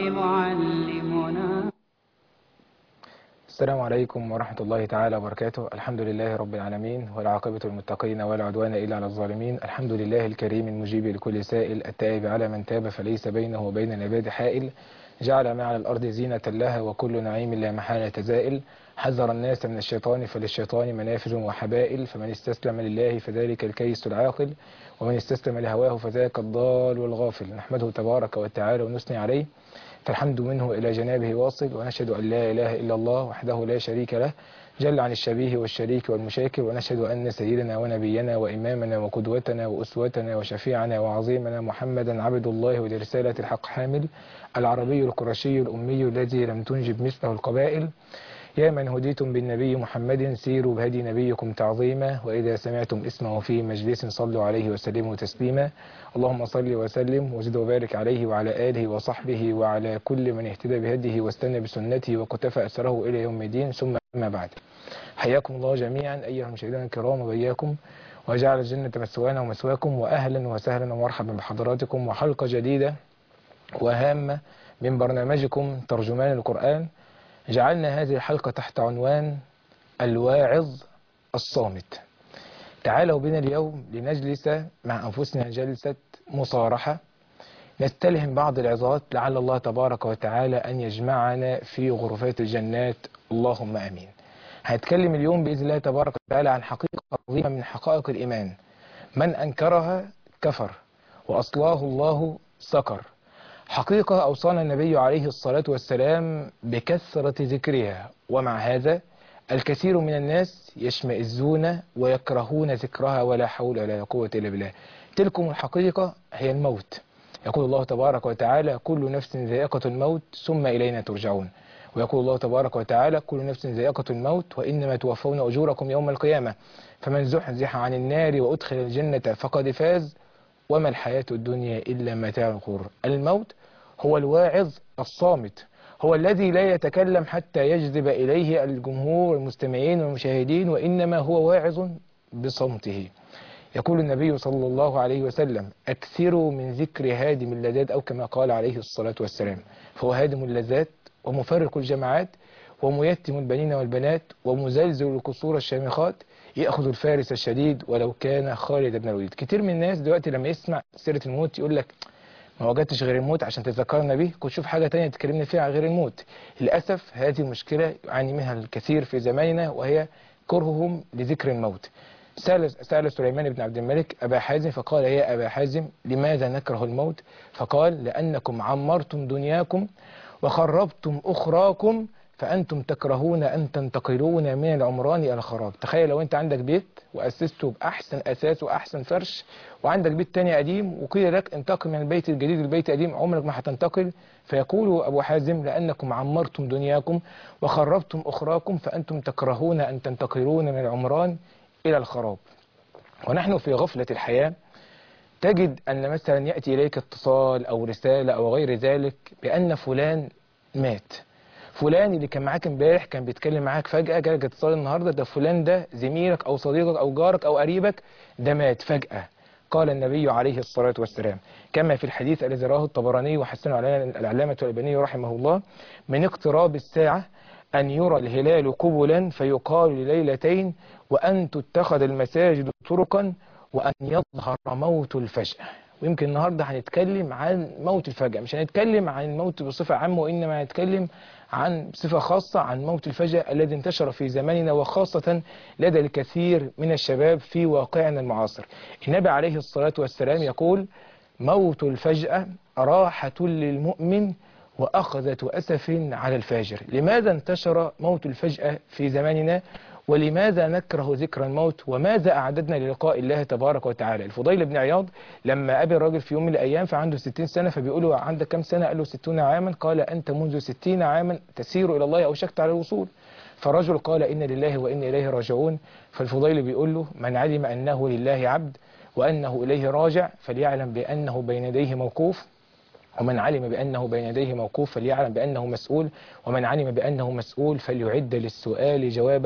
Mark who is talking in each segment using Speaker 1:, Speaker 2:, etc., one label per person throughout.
Speaker 1: معلمنا.
Speaker 2: السلام عليكم ورحمة الله تعالى وبركاته. الحمد لله رب العالمين، والعاقبة للمتقين ولا عدوان إلا على الظالمين. الحمد لله الكريم المجيب لكل سائل، التائب على من تاب فليس بينه وبين العباد حائل. جعل ما على الأرض زينة لها وكل نعيم لا محالة زائل. حذر الناس من الشيطان فللشيطان منافذ وحبائل، فمن استسلم لله فذلك الكيس العاقل، ومن استسلم لهواه فذاك الضال والغافل. نحمده تبارك وتعالى ونثني عليه، فالحمد منه إلى جنابه واصل، ونشهد أن لا إله إلا الله وحده لا شريك له جل عن الشبيه والشريك والمشاكل، ونشهد أن سيدنا ونبينا وإمامنا وقدوتنا وأسوتنا وشفيعنا وعظيمنا محمدا عبد الله ولرسالة الحق حامل، العربي القرشي الأمي الذي لم تنجب مثله القبائل. يا من هديتم بالنبي محمد سيروا بهدي نبيكم تعظيما، وإذا سمعتم اسمه في مجلس صلوا عليه وسلموا تسليما. اللهم صل وسلم وزد وبارك عليه وعلى آله وصحبه وعلى كل من اهتدى بهديه واستنى بسنته وقتفى أثره إلى يوم الدين، ثم أما بعد. حياكم الله جميعا أيها المشاهدين الكرام وبياكم، وجعل الجنة مثوانا ومثواكم، وأهلا وسهلا ومرحبا بحضراتكم، وحلقة جديدة وهامة من برنامجكم ترجمان القرآن. جعلنا هذه الحلقة تحت عنوان الواعظ الصامت. تعالوا بنا اليوم لنجلس مع أنفسنا جلسة مصارحة، نستلهم بعض العظات لعل الله تبارك وتعالى أن يجمعنا في غرفات الجنات، اللهم أمين. هنتكلم اليوم بإذن الله تبارك وتعالى عن حقيقة عظيمة من حقائق الإيمان، من أنكرها كفر وأصلاه الله سقر. حقيقة أوصانا النبي عليه الصلاة والسلام بكثرة ذكرها، ومع هذا الكثير من الناس يشمئزون ويكرهون ذكرها، ولا حول ولا قوة إلا بالله. تلكم الحقيقة هي الموت. يقول الله تبارك وتعالى: كل نفس ذائقة الموت ثم إلينا ترجعون. ويقول الله تبارك وتعالى: كل نفس ذائقة الموت وإنما توفون أجوركم يوم القيامة، فمن زحزح عن النار وأدخل الجنة فقد فاز، وما الحياة الدنيا إلا متاع الغرور. الموت هو الواعظ الصامت، هو الذي لا يتكلم حتى يجذب إليه الجمهور المستمعين والمشاهدين، وإنما هو واعظ بصمته. يقول النبي صلى الله عليه وسلم: أكثروا من ذكر هادم اللذات، أو كما قال عليه الصلاة والسلام. فهو هادم اللذات ومفرق الجماعات وميتم البنين والبنات ومزلزل القصور الشامخات، يأخذ الفارس الشديد ولو كان خالد بن الوليد. كتير من الناس دلوقتي لما يسمع سيرة الموت يقول لك: ما وجدتش غير الموت عشان تذكرنا به، كنت شوف حاجة تانية تكلمنا فيها غير الموت. للأسف هذه مشكلة يعاني منها الكثير في زماننا، وهي كرههم لذكر الموت. سأل سليمان بن عبد الملك أبا حازم فقال: يا أبا حازم لماذا نكره الموت؟ فقال: لأنكم عمرتم دنياكم وخربتم أخراكم، فأنتم تكرهون أن تنتقلون من العمران إلى الخراب. تخيل لو أنت عندك بيت وأسسته بأحسن أساس وأحسن فرش، وعندك بيت تاني قديم، وقيل لك انتقل من البيت الجديد للبيت القديم، عمرك ما هتنتقل. فيقول أبو حازم: لأنكم عمرتم دنياكم وخربتم أخراكم، فأنتم تكرهون أن تنتقلون من العمران إلى الخراب. ونحن في غفلة الحياة تجد أن مثلا يأتي إليك اتصال أو رسالة أو غير ذلك بأن فلان مات. فلان اللي كان معاك امبارح كان بيتكلم معاك، فجأة جالك اتصال النهارده ده فلان ده زميلك أو صديقك أو جارك أو قريبك ده مات فجأة. قال النبي عليه الصلاة والسلام كما في الحديث الذي رواه الطبراني وحسنه على العلامة الألباني رحمه الله: من اقتراب الساعة أن يرى الهلال قبلا فيقال لليلتين، وأن تتخذ المساجد طرقا، وأن يظهر موت الفجأة. ويمكن النهاردة هنتكلم عن موت الفجأة، مش هنتكلم عن الموت بصفة عامة، وإنما هنتكلم عن صفة خاصة عن موت الفجأة الذي انتشر في زماننا، وخاصة لدى الكثير من الشباب في واقعنا المعاصر. النبي عليه الصلاة والسلام يقول: موت الفجأة راحة للمؤمن وأخذة أسف على الفاجر. لماذا انتشر موت الفجأة في زماننا؟ ولماذا نكره ذكر الموت؟ وماذا أعددنا للقاء الله تبارك وتعالى؟ الفضيل بن عياض لما قابل راجل في يوم من الأيام فعنده 60 سنة، فبيقولوا: عندك كم سنة؟ قال له: 60 عاما. قال: أنت منذ 60 عاما تسير إلى الله أوشكت على الوصول. فرجل قال: إن لله وإن إليه راجعون. فالفضيل بيقول له: من علم أنه لله عبد وأنه إليه راجع فليعلم بأنه بين يديه موقوف، ومن علم بأنه بين يديه موقوف فليعلم بأنه مسؤول، ومن علم بأنه مسؤول فليعد للسؤال جوابا.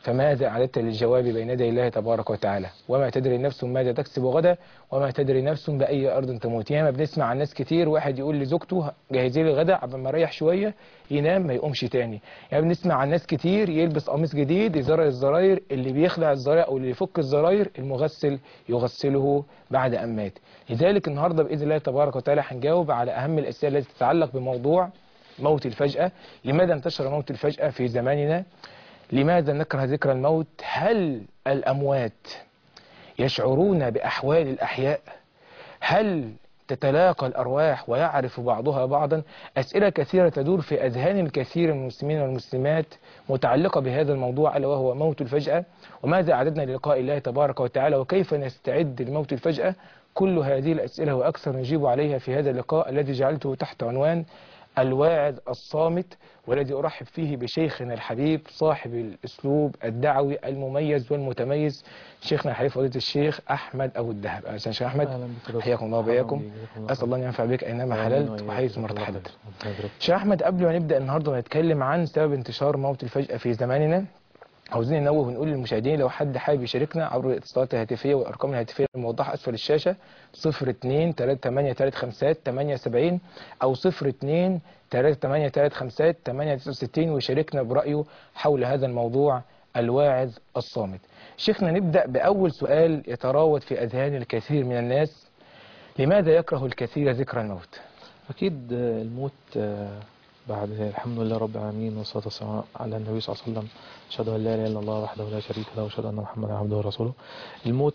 Speaker 2: فماذا أعددت للجواب بين يدي الله تبارك وتعالى؟ وما تدري نفس ماذا تكسب غدا، وما تدري نفس بأي أرض تموت. ياما بنسمع عن ناس كتير واحد يقول لزوجته جهزي لي غدا قبل ما اريح شوية، ينام ما يقومش تاني. يعني بنسمع عن ناس كتير يلبس قميص جديد يزرع الزراير، اللي بيخلع الزراير أو اللي يفك الزراير المغسل يغسله بعد أن مات. لذلك النهاردة بإذن الله تبارك وتعالى هنجاوب على أهم الأسئلة التي تتعلق بموضوع موت الفجأة. لماذا انتشر موت الفجأة في زماننا؟ لماذا نكره ذكر الموت؟ هل الأموات يشعرون بأحوال الأحياء؟ هل تتلاقى الأرواح ويعرف بعضها بعضا؟ أسئلة كثيرة تدور في أذهان الكثير من المسلمين والمسلمات متعلقة بهذا الموضوع، ألا وهو موت الفجأة. وماذا أعددنا للقاء الله تبارك وتعالى، وكيف نستعد لموت الفجأة؟ كل هذه الأسئلة وأكثر نجيب عليها في هذا اللقاء الذي جعلته تحت عنوان الواعظ الصامت، والذي أرحب فيه بشيخنا الحبيب صاحب الأسلوب الدعوي المميز والمتميز، شيخنا الحبيب فضيلة الشيخ أحمد أبو الدهب. أهلا شيخ أحمد، حياكم الله وبياكم. أسأل الله أن ينفع بك أينما حللت وحيث ما ارتحلت. شيخ أحمد، قبل ما نبدأ النهاردة ونتكلم عن سبب انتشار موت الفجأة في زماننا، عاوزين ننوه ونقول للمشاهدين لو حد حابب يشاركنا عبر الاتصالات الهاتفية والأرقام الهاتفية الموضحة أسفل الشاشة 02 3835 78 أو 02 3835 869 ويشاركنا برأيه حول هذا الموضوع الواعظ الصامت. شيخنا، نبدأ بأول سؤال يتراود في أذهان الكثير من الناس: لماذا يكره الكثير ذكر الموت؟
Speaker 1: أكيد الموت بعد الحمد لله رب العالمين والصلاة والسلام على النبي صلى الله عليه وسلم، أشهد أن لا إله إلا الله وحده لا شريك له وأشهد أن محمدا عبده ورسوله. الموت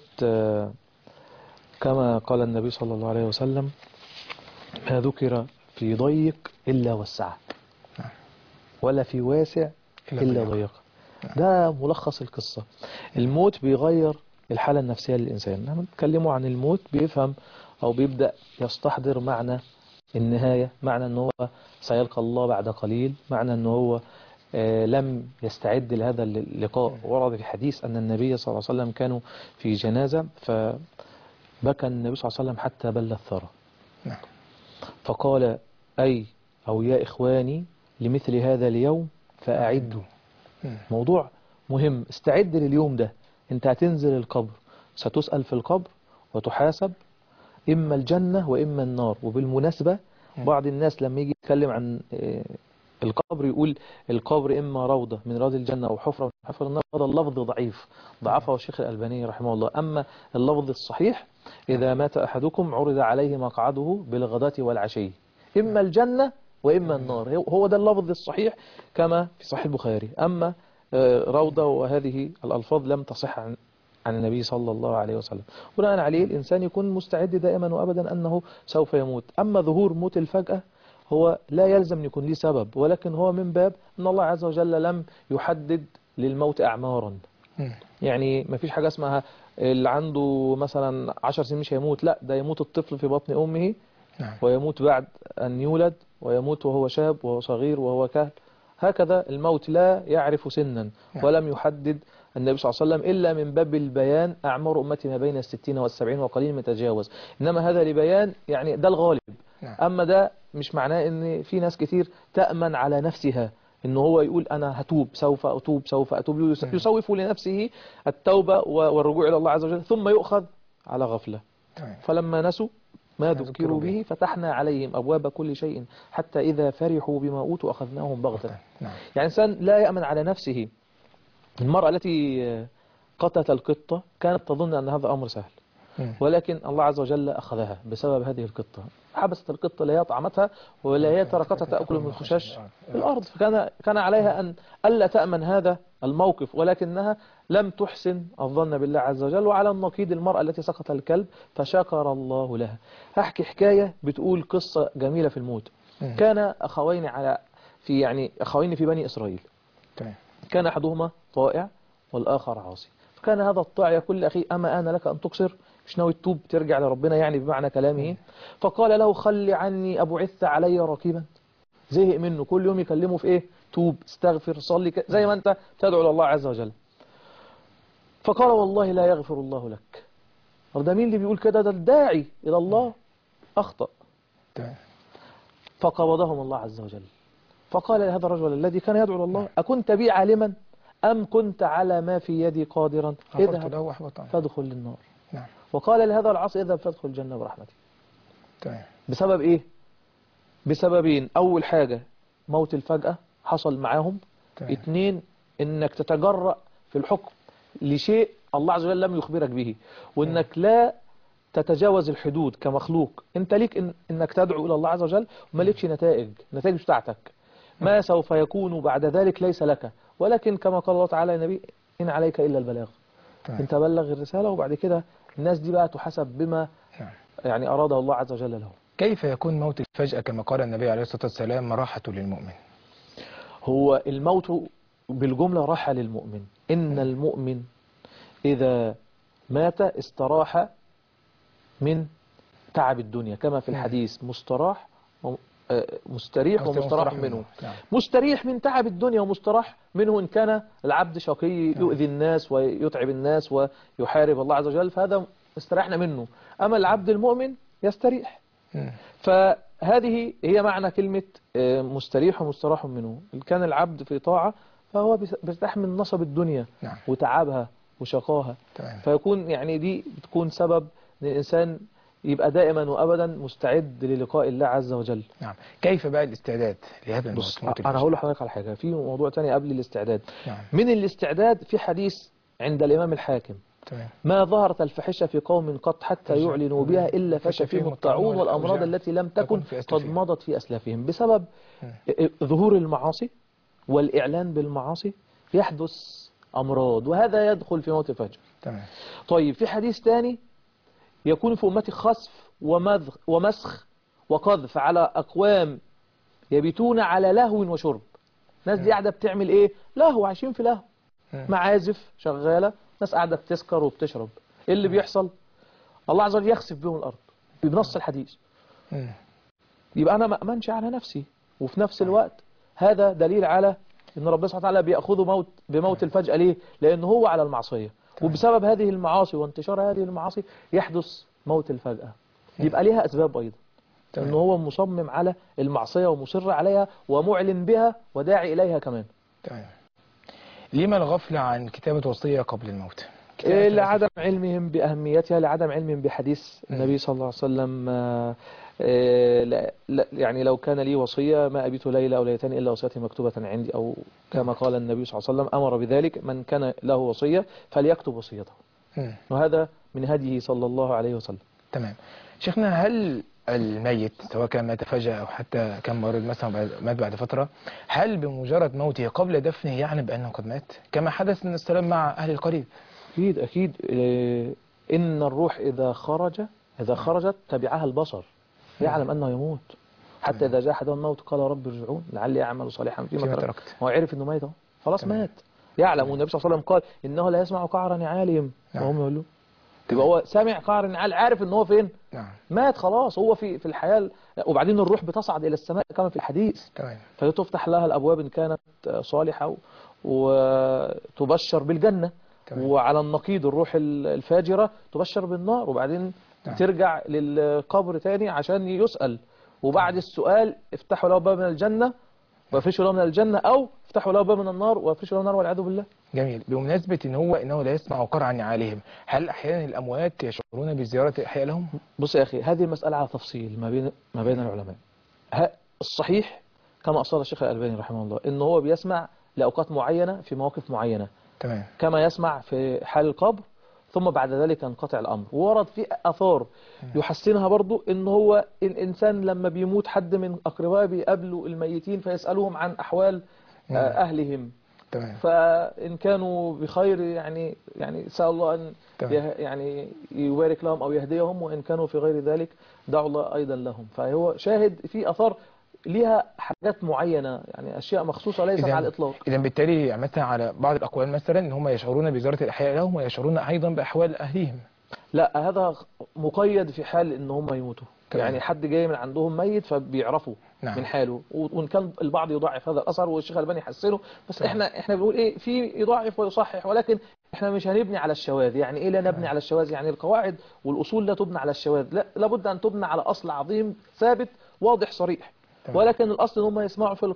Speaker 1: كما قال النبي صلى الله عليه وسلم: ما ذكر في ضيق إلا وسعه، ولا في واسع إلا ضيق. ده ملخص القصة. الموت بيغير الحالة النفسية للإنسان. لما نتكلموا عن الموت بيفهم أو بيبدأ يستحضر معنى النهاية، معنى أنه هو سيلقى الله بعد قليل، معنى أنه هو لم يستعد لهذا اللقاء. ورد في حديث أن النبي صلى الله عليه وسلم كانوا في جنازة، فبكى النبي صلى الله عليه وسلم حتى بل الثرى، فقال: أي أو يا إخواني لمثل هذا اليوم فأعدوا. موضوع مهم، استعد لليوم ده. انت هتنزل القبر، ستسأل في القبر وتحاسب، إما الجنة وإما النار. وبالمناسبة بعض الناس لما يجي يتكلم عن القبر يقول القبر إما روضة من رياض الجنة أو حفرة من حفر النار. هذا اللفظ ضعيف، ضعفه الشيخ الألباني رحمه الله. أما اللفظ الصحيح: إذا مات أحدكم عرض عليه مقعده بالغداة والعشي، إما الجنة وإما النار. هو ده اللفظ الصحيح كما في صحيح البخاري. أما روضة وهذه الألفاظ لم تصح عن النبي صلى الله عليه وسلم. بناء عليه الإنسان يكون مستعد دائما وأبدا أنه سوف يموت. أما ظهور موت الفجأة هو لا يلزم يكون ليه سبب، ولكن هو من باب أن الله عز وجل لم يحدد للموت أعمارا. يعني ما فيش حاجة اسمها اللي عنده مثلا 10 سنين مش هيموت، لا، ده يموت الطفل في بطن أمه ويموت بعد أن يولد، ويموت وهو شاب وهو صغير وهو كهل. هكذا الموت لا يعرف سنا، ولم يحدد النبي صلى الله عليه وسلم إلا من باب البيان: أعمار أمتي ما بين 60 و70 وقليل متجاوز. إنما هذا لبيان، يعني ده الغالب. أما ده مش معناه إن في ناس كتير تأمن على نفسها إنه هو يقول أنا هتوب، سوف أتوب، سوف أتوب، يسوف لنفسه التوبة والرجوع إلى الله عز وجل، ثم يؤخذ على غفلة. فلما نسوا ما ذكروا به فتحنا عليهم أبواب كل شيء حتى إذا فرحوا بما أوتوا أخذناهم بغتة. يعني إنسان لا يأمن على نفسه. المرأة التي قتلت القطة كانت تظن أن هذا أمر سهل، ولكن الله عز وجل أخذها بسبب هذه القطة. حبست القطة لا هي طعمتها ولا هي تركتها تأكل من خشاش الأرض. فكان عليها أن ألا تأمن هذا الموقف، ولكنها لم تحسن الظن بالله عز وجل. وعلى النقيض المرأة التي سقط الكلب فشكر الله لها. أحكي حكاية بتقول قصة جميلة في الموت. كان أخوين أخوين في بني إسرائيل. كان أحدهما طائع والآخر عاصي. فكان هذا الطائع يقول لأخي: أما آن لك أن تقصر، مش ناوي تتوب ترجع لربنا يعني بمعنى كلامه؟ فقال له: خلي عني أبعثت علي رقيبا. زهق منه، كل يوم يكلمه في إيه؟ توب، استغفر، صلي، زي ما أنت تدعو لله عز وجل. فقال: والله لا يغفر الله لك. ده مين اللي بيقول كده؟ ده الداعي إلى الله أخطأ. فقبضهم الله عز وجل. فقال لهذا الرجل الذي كان يدعو الله: أكنت بي عالما أم كنت على ما في يدي قادرا
Speaker 2: غفرت له وأحبط عنه.
Speaker 1: فادخل النار.
Speaker 2: نعم.
Speaker 1: وقال لهذا العاصي اذهب فادخل الجنة برحمتي.
Speaker 2: تمام.
Speaker 1: بسبب إيه؟ بسببين. أول حاجة موت الفجأة حصل معاهم.
Speaker 2: تمام.
Speaker 1: 2 إنك تتجرأ في الحكم لشيء الله عز وجل لم يخبرك به، وإنك لا تتجاوز الحدود كمخلوق. انت ليك انك تدعو الى الله عز وجل وما لكش نتائج بتاعتك. ما سوف يكون بعد ذلك ليس لك، ولكن كما قال الله تعالى النبي إن عليك إلا البلاغ. انت بلغ الرسالة وبعد كده الناس دي بقى تحسب بما يعني أراده الله عز وجل له.
Speaker 2: كيف يكون موت الفجأة كما قال النبي عليه الصلاة والسلام راحة للمؤمن؟
Speaker 1: هو الموت بالجملة راحة للمؤمن. إن المؤمن إذا مات استراح من تعب الدنيا كما في الحديث مستريح ومستراح منه. مستريح من تعب الدنيا ومستراح منه إن كان العبد شقي يؤذي الناس ويتعب الناس ويحارب الله عز وجل، فهذا استريحنا منه. أما العبد المؤمن يستريح. فهذه هي معنى كلمة مستريح ومستراح منه. إن كان العبد في طاعة فهو بيستحمل نصب الدنيا وتعبها وشقاها، فيكون يعني دي بتكون سبب ان الإنسان يبقى دائما وأبدا مستعد للقاء الله عز وجل.
Speaker 2: نعم. كيف بقى الاستعداد لهذا الموت؟
Speaker 1: أنا هقول لحضرتك على حاجة في موضوع تاني قبل الاستعداد. من الاستعداد في حديث عند الإمام الحاكم ما ظهرت الفحشة في قوم قط حتى يعلنوا بها إلا فشى فيهم الطاعون والأمراض التي لم تكن قد مضت في أسلافهم. بسبب ظهور المعاصي والإعلان بالمعاصي يحدث أمراض، وهذا يدخل في موت الفجر. طيب في حديث تاني يكون في أمتي خسف ومسخ وقذف على أقوام يبيتون على لهو وشرب. ناس دي قاعدة بتعمل إيه؟ لهو، عايشين في لهو، معازف شغالة، ناس قاعدة بتسكر وبتشرب. إيه اللي بيحصل؟ الله عز وجل يخسف بهم الأرض بنص الحديث. يبقى أنا ما أمنش على نفسي، وفي نفس الوقت هذا دليل على إن ربنا سبحانه وتعالى بيأخذه بموت الفجأة. ليه؟ لأنه هو على المعصية، وبسبب هذه المعاصي وانتشار هذه المعاصي يحدث موت الفجأة. يبقى ليها أسباب أيضا، إنه هو مصمم على المعصية ومصر عليها ومعلن بها وداعي إليها كمان.
Speaker 2: لما الغفلة عن كتابة وصية قبل الموت؟
Speaker 1: لعدم علمهم بأهميتها، لعدم علمهم بحديث النبي صلى الله عليه وسلم. يعني لو كان لي وصية ما أبيت ليلة أو ليلتين إلا وصيتي مكتوبة عندي، أو كما قال النبي صلى الله عليه وسلم أمر بذلك من كان له وصية فليكتب وصيته. وهذا من هديه صلى الله عليه وسلم.
Speaker 2: تمام. شيخنا، هل الميت سواء كان مات فجأة أو حتى كان مريض مثلا مات بعد فترة، هل بمجرد موته قبل دفنه يعني بأنه قد مات كما حدث من السلام مع أهل القريب؟
Speaker 1: أكيد. إن الروح إذا خرجت تبعها البصر، يعلم أنه يموت. حتى إذا جاء أحدهم الموت قال رب ارجعون لعلي أعمل صالحا فيما تركت. هو عرف إنه ميت، خلاص مات. يعلم. والنبي صلى الله عليه وسلم قال إنه لا يسمع قعر نعالهم وهم يقولون. يبقى هو سامع قعر نعال، عارف إن هو فين؟ مات خلاص. هو في الحياة. وبعدين الروح بتصعد إلى السماء كما في الحديث، فتفتح لها الأبواب إن كانت صالحة وتبشر بالجنة. وعلى النقيض الروح الفاجرة تبشر بالنار، وبعدين ترجع للقبر تاني عشان يسأل. وبعد السؤال افتحوا له باب من الجنة وافرشوا له من الجنة، أو افتحوا له باب من النار وافرشوا له النار والعياذ بالله.
Speaker 2: جميل. بمناسبة إنه لا يسمع قرع نعالهم، هل أحيانا الأموات يشعرون بزيارة الأحياء لهم؟
Speaker 1: بص يا أخي، هذه المسألة على تفصيل ما بين العلماء. الصحيح كما أصل الشيخ الألباني رحمه الله إنه هو بيسمع لأوقات معينة في مواقف معينة. كما يسمع في حال القبر، ثم بعد ذلك انقطع الأمر. وورد في أثار يحسنها برضو إن هو الإنسان لما بيموت حد من أقربائه بيقابلوا الميتين فيسألوهم عن أحوال أهلهم. فإن كانوا بخير يعني سأل الله أن يعني يبارك لهم أو يهديهم، وإن كانوا في غير ذلك دعوا الله أيضا لهم. فهو شاهد في أثار ليها حاجات معينة، يعني أشياء مخصوصة ليست على الإطلاق.
Speaker 2: إذا بالتالي مثلا على بعض الأقوال مثلا إن هم يشعرون بزيارة الأحياء لهم ويشعرون أيضا بأحوال أهليهم.
Speaker 1: لا، هذا مقيد في حال إن هم يموتوا. يعني حد جاي من عندهم ميت فبيعرفوا من حاله. وإن كان البعض يضاعف هذا الأثر والشيخ الألباني يحسنه، بس إحنا بنقول إيه، في يضاعف ويصحح، ولكن إحنا مش هنبني على الشواذ. يعني إيه لا نبني على الشواذ؟ يعني القواعد والأصول لا تبنى على الشواذ، لا، لابد أن تبنى على أصل عظيم ثابت واضح صريح. ولكن الأصل إن هم يسمعوا في القبر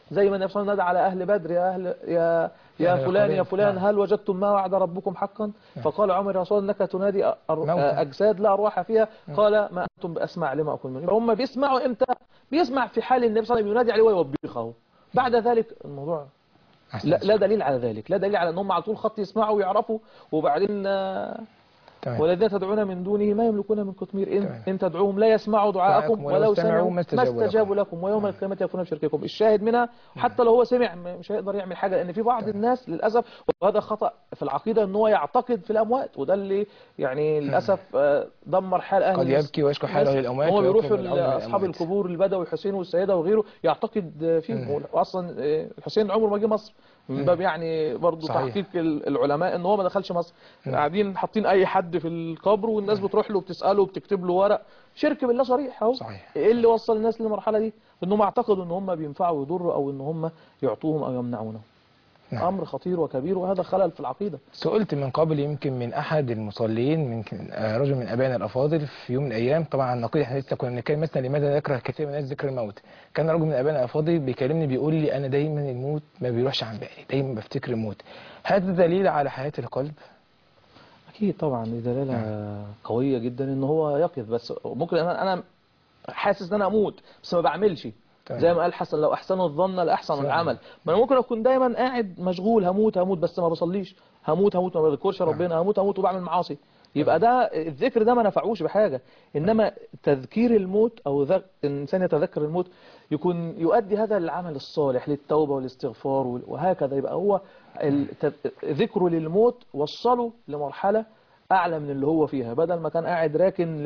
Speaker 1: زي ما النبي صلى الله عليه وسلم نادى على أهل بدر يا أهل يا فلان يا فلان هل وجدتم ما وعد ربكم حقا؟ فقال عمر يا رسول الله إنك تنادي أجساد لا أرواح فيها، قال ما أنتم بأسمع لما أقول منه. هم بيسمعوا إمتى؟ بيسمع في حال النبي صلى الله عليه وسلم ينادي عليه ويوبخه. بعد ذلك الموضوع لا دليل على ذلك، لا دليل على أنهم على طول خط يسمعوا ويعرفوا. وبعدين والذين تدعون من دونه ما يملكون من قطمير إن تدعوهم لا يسمعوا دعاءكم ولو سمعوا ما استجابوا لكم ويوم القيامة يكونون بشرككم. الشاهد منها حتى لو هو سمع مش هيقدر يعمل حاجة، لأن في بعض الناس للأسف وهذا خطأ في العقيدة أن هو يعتقد في الأموات، وده اللي يعني للأسف دمر حال أهل
Speaker 2: قد يبكي ويشكو حاله للأموات.
Speaker 1: هم بيروحوا أصحاب القبور البدوي الحسين والسيدة وغيره يعتقد فيهم. وأصلا الحسين عمره ما جه مصر من باب يعني برضه تحقيق العلماء ان هو ما دخلش مصر. قاعدين حاطين اي حد في القبر والناس بتروح له وبتساله وبتكتب له ورق. شرك بالله صريح اهو. ايه اللي وصل الناس للمرحله دي؟ انهم اعتقدوا ان هم بينفعوا ويضروا او ان هم يعطوهم او يمنعونهم. امر خطير وكبير، وهذا خلل في العقيده.
Speaker 2: سئلت من قبل يمكن من احد المصلين، يمكن رجل من ابائنا الافاضل في يوم من الايام، طبعا عن النقيض احنا لسه كنا بنتكلم مثلا لماذا يكره كثير من الناس ذكر الموت. كان رجل من ابائنا الافاضل بيكلمني بيقول لي انا دايما الموت ما بيروحش عن بالي، دايما بفتكر الموت. هذا دليل على حياه القلب؟
Speaker 1: اكيد طبعا، دي دلاله قويه جدا ان هو يقظ. بس ممكن انا حاسس ان انا اموت بس ما بعملش. زي ما قال حسن لو احسنوا الظن لاحسن العمل. ما انا ممكن اكون دايما قاعد مشغول هموت بس ما بصليش، هموت ما بذكرش ربنا، هموت وبعمل معاصي. يبقى ده الذكر ده ما نفعوش بحاجة. انما تذكير الموت او الانسان يتذكر الموت يكون يؤدي هذا العمل الصالح للتوبة والاستغفار وهكذا. يبقى هو ذكره للموت وصله لمرحلة أعلى من اللي هو فيها، بدل ما كان قاعد راكن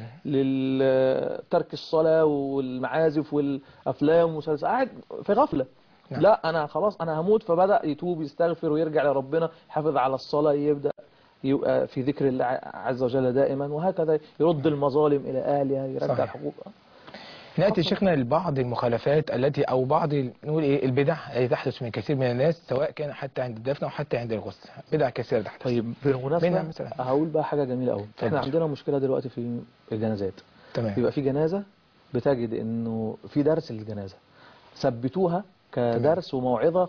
Speaker 1: لترك الصلاة والمعازف والأفلام والمسلسلات، قاعد في غفلة. لا أنا خلاص أنا هموت، فبدأ يتوب يستغفر ويرجع لربنا، يحافظ على الصلاة، يبدأ يبقى في ذكر الله عز وجل دائما، وهكذا يرد المظالم إلى أهلها، يرجع الحقوق.
Speaker 2: نأتي شيخنا لبعض المخالفات التي أو بعض نقول إيه البدع التي تحدث من كثير من الناس، سواء كان حتى عند الدفن أو حتى عند الغسل، بدع كثيرة تحدث.
Speaker 1: طيب بالمناسبة هقول بقى حاجة جميلة قوي. احنا عندنا مشكلة دلوقتي في الجنازات.
Speaker 2: تمام.
Speaker 1: يبقى في جنازة بتجد إنه في درس للجنازة، ثبتوها كدرس وموعظة